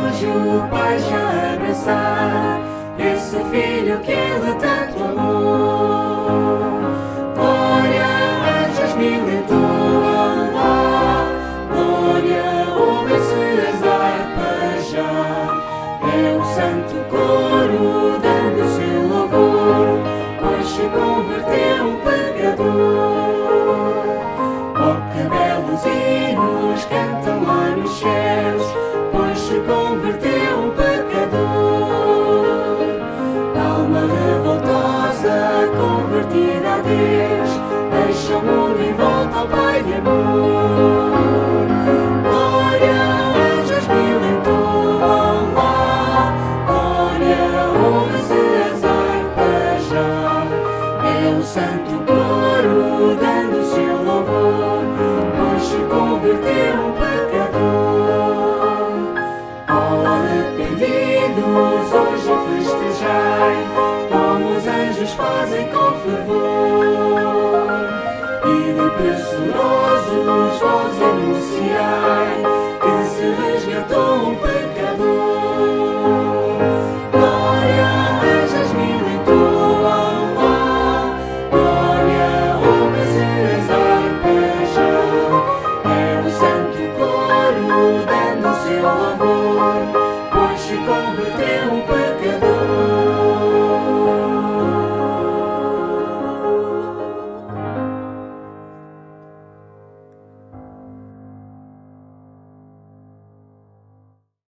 hoje o Pai já abraçar esse filho que Ele tanto amou. Glória, anjos mil entoam lá, glória, ouvem-se as harpas já. É o santo coro dando seu louvor, pois se converteu um pecador. Oh, que belos hinos cantam lá nos céus, pois se converteu um pecador. Alma revoltosa, convertida a Deus, deixa o mundo e volta ao Pai de amor. Glória, anjos mil entoam lá, glória, ouve-se as harpas já. É o santo coro dando seu louvor, pois se converteu um pecador. Oh, arrependidos,